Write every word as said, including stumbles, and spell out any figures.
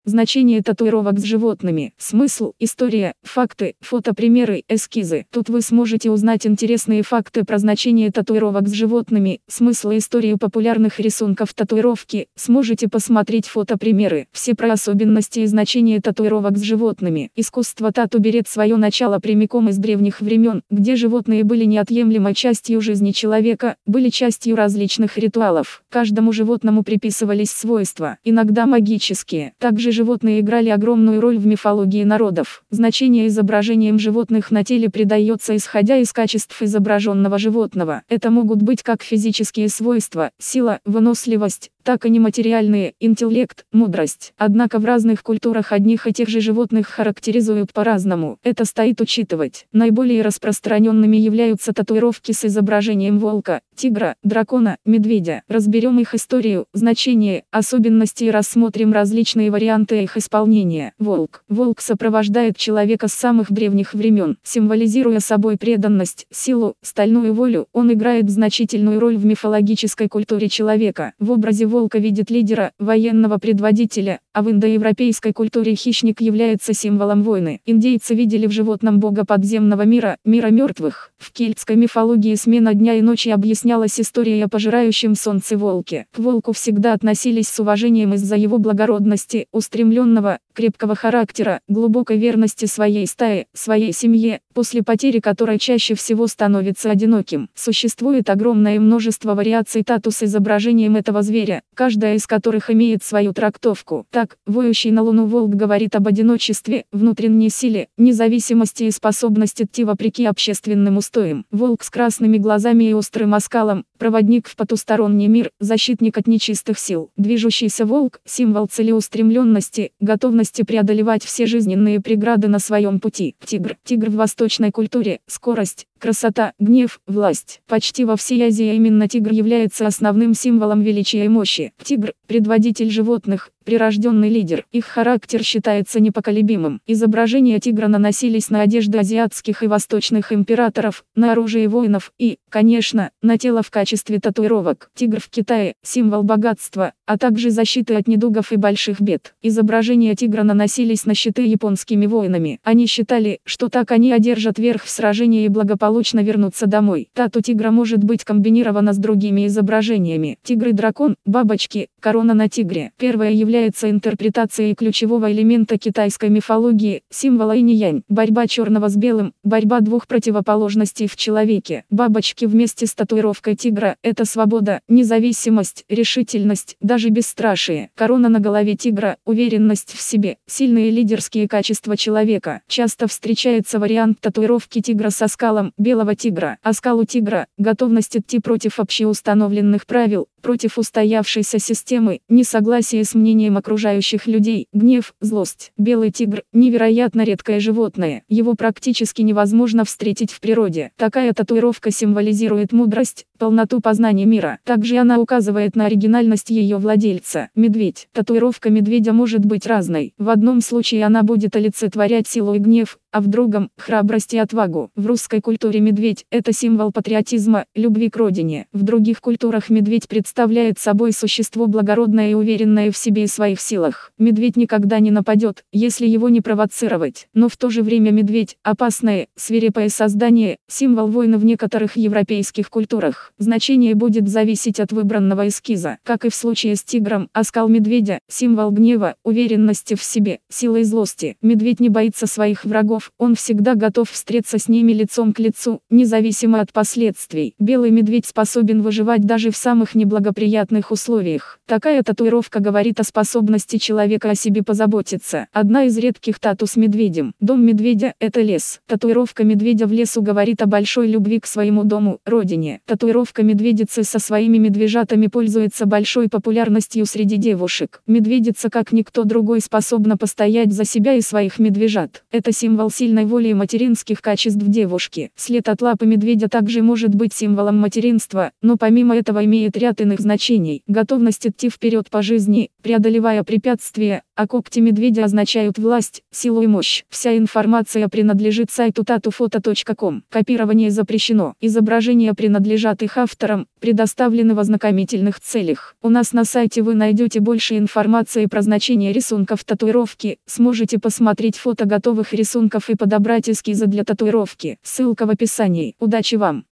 Значение татуировок с животными. Смысл, история, факты, фотопримеры, эскизы. Тут вы сможете узнать интересные факты про значение татуировок с животными, смысл и историю популярных рисунков татуировки, сможете посмотреть фотопримеры. Все про особенности и значение татуировок с животными. Искусство тату берет свое начало прямиком из древних времен, где животные были неотъемлемой частью жизни человека, были частью различных ритуалов. Каждому животному приписывались свойства, иногда магические. Также животные играли огромную роль в мифологии народов. Значение изображением животных на теле придается исходя из качеств изображенного животного. Это могут быть как физические свойства, сила, выносливость, так и нематериальные, интеллект, мудрость. Однако в разных культурах одних и тех же животных характеризуют по-разному. Это стоит учитывать. Наиболее распространенными являются татуировки с изображением волка, тигра, дракона, медведя. Разберем их историю, значение, особенности и рассмотрим различные варианты их исполнения. Волк. Волк сопровождает человека с самых древних времен. Символизируя собой преданность, силу, стальную волю, он играет значительную роль в мифологической культуре человека. В образе волка видит лидера, военного предводителя, а в индоевропейской культуре хищник является символом войны. Индейцы видели в животном бога подземного мира, мира мертвых. В кельтской мифологии смена дня и ночи объяснялась историей о пожирающем солнце волке. К волку всегда относились с уважением из-за его благородности, устремленного, крепкого характера, глубокой верности своей стае, своей семье, после потери которой чаще всего становится одиноким. Существует огромное множество вариаций тату с изображением этого зверя, каждая из которых имеет свою трактовку. Так, воющий на луну волк говорит об одиночестве, внутренней силе, независимости и способности идти вопреки общественным устоям. Волк с красными глазами и острым оскалом, проводник в потусторонний мир, защитник от нечистых сил. Движущийся волк – символ целеустремленности, готовности преодолевать все жизненные преграды на своем пути. Тигр. Тигр в восточной культуре – скорость, красота, гнев, власть. Почти во всей Азии именно тигр является основным символом величия и мощи. Тигр – предводитель животных, прирожденный лидер. Их характер считается непоколебимым. Изображения тигра наносились на одежды азиатских и восточных императоров, на оружие воинов и, конечно, на тело в качестве татуировок. Тигр в Китае – символ богатства, а также защиты от недугов и больших бед. Изображения тигра наносились на щиты японскими воинами. Они считали, что так они одержат верх в сражении и благополучно вернутся домой. Тату тигра может быть комбинировано с другими изображениями. Тигр и дракон, бабочки, корона на тигре. Первое является является интерпретацией ключевого элемента китайской мифологии, символа инь-янь. Борьба черного с белым, борьба двух противоположностей в человеке. Бабочки вместе с татуировкой тигра – это свобода, независимость, решительность, даже бесстрашие. Корона на голове тигра – уверенность в себе, сильные лидерские качества человека. Часто встречается вариант татуировки тигра с оскалом, белого тигра. Оскал у тигра – готовность идти против общеустановленных правил, против устоявшейся системы, несогласие с мнением окружающих людей, гнев, злость. Белый тигр – невероятно редкое животное, его практически невозможно встретить в природе. Такая татуировка символизирует мудрость, полноту познания мира. Также она указывает на оригинальность ее владельца. Медведь. Татуировка медведя может быть разной. В одном случае она будет олицетворять силу и гнев, а в другом – храбрость и отвагу. В русской культуре медведь – это символ патриотизма, любви к родине. В других культурах медведь представляет собой существо благородное и уверенное в себе и своих силах. Медведь никогда не нападет, если его не провоцировать. Но в то же время медведь – опасное, свирепое создание, символ войны в некоторых европейских культурах. Значение будет зависеть от выбранного эскиза. Как и в случае с тигром, оскал медведя – символ гнева, уверенности в себе, силы и злости. Медведь не боится своих врагов. Он всегда готов встретиться с ними лицом к лицу, независимо от последствий. Белый медведь способен выживать даже в самых неблагоприятных условиях. Такая татуировка говорит о способности человека о себе позаботиться. Одна из редких тату с медведем. Дом медведя – это лес. Татуировка медведя в лесу говорит о большой любви к своему дому, родине. Татуировка медведицы со своими медвежатами пользуется большой популярностью среди девушек. Медведица, как никто другой, способна постоять за себя и своих медвежат. Это символ сильной воли и материнских качеств девушки. След от лапы медведя также может быть символом материнства, но помимо этого имеет ряд иных значений. Готовность идти вперед по жизни, преодолевая препятствия, а когти медведя означают власть, силу и мощь. Вся информация принадлежит сайту татуфото точка ком. Копирование запрещено. Изображения принадлежат их авторам, предоставлены в ознакомительных целях. У нас на сайте вы найдете больше информации про значение рисунков татуировки, сможете посмотреть фото готовых рисунков и подобрать эскизы для татуировки. Ссылка в описании. Удачи вам!